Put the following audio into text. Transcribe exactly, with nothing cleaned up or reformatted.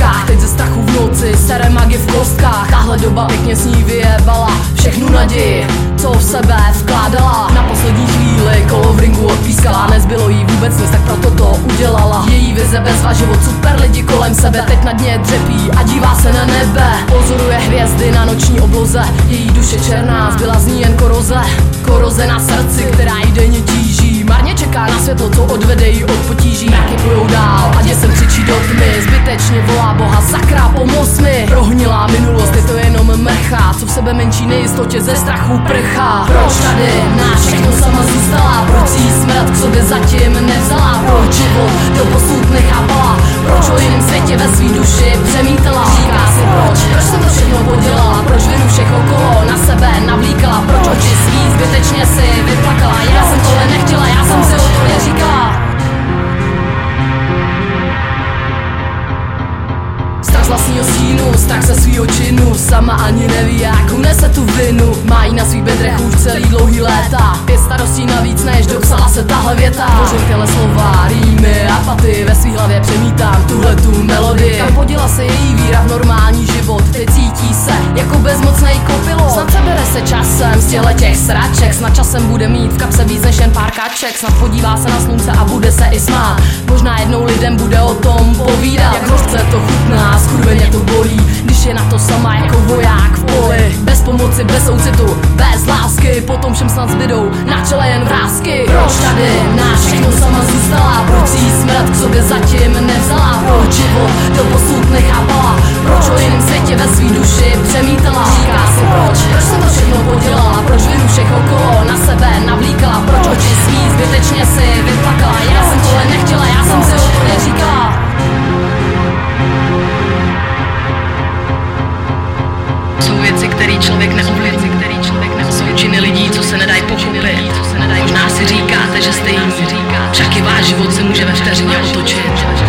fotkách, teď ze strachu v noci, staré magy v kostkách. Tahle doba pěkně s ní vyjebala všechnu naději, co v sebe vkládala. Na poslední chvíli kolo v ringu odpískala, nezbylo jí vůbec nic, tak proto to udělala. Její vize bezva, život super lidi kolem sebe teď na dně dřepí a dívá se na nebe. Pozoruje hvězdy na noční obloze, její duše černá, zbyla z ní jen koroze. Koroze na srdci, která jí denně tíží, marně čeká na světlo, co odvede jí od potíží. Mraky plujou dál a děsem křičí do tmy, zbytečně volá Boha, sakra pomoz mi. Prohnilá minulost, je to jenom mrcha, co v sebe menší nejistotě ze strachu prchá. Proč tady na všechno sama zůstala, proč jí smrt k sobě zatím nevzala, proč život doposud nechápala, proč o jiném světě ve svý duši přemítala. Říká si proč, proč jsem to všechno podělala, proč vinu všech okolo na sebe navlíkala, proč oči svý zbytečně si vyplakala. Já jsem tohle nechtěla, já jsem si o to neříkala. Strach z vlastního stínu, strach ze svýho činu, sama ani neví, jak unese tu vinu. Má jí na svých bedrech už celý dlouhý léta, pět starostí navíc, než dopsala se tahle věta. Tvořím tyhle slova, rýmy a paty, ve svý hlavě přemítám tuhle tu melodii. Kam poděla se její víra v normální život, teď cítí se jako bezmocnej kopilot. Snad se bere se časem z těchto těch sraček, snad časem bude mít v kapse víc než jen pár kaček. Snad podívá se na slunce a bude se i smát, možná jednou lidem bude o tom povídat, jak hořce to chutná, skurveně to bolí, když je na to sama jako voják v poli. Bez pomoci, bez soucitu, bez lásky, potom všem snad zbydou na čele jen vrásky. Proč tady na všechno sama zůstala, proč jí smrt k sobě zatím nevzala, proč život doposud nechápala, proč o jiném světě ve svý duši přemítala. Říká si proč, proč jsem to všechno podělala, proč vinu všech okolo na sebe navlíkala, proč oči svý zbytečně si vyplakala. Já jsem tohle nechtěla, já jsem si o to neříkala. Jsou věci, které člověk neovlivní, který člověk neovlivní. Jsou činy lidí, co se nedají pochopit. Možná si říkáte, že jste jiní, však i váš život se může ve vteřině otočit.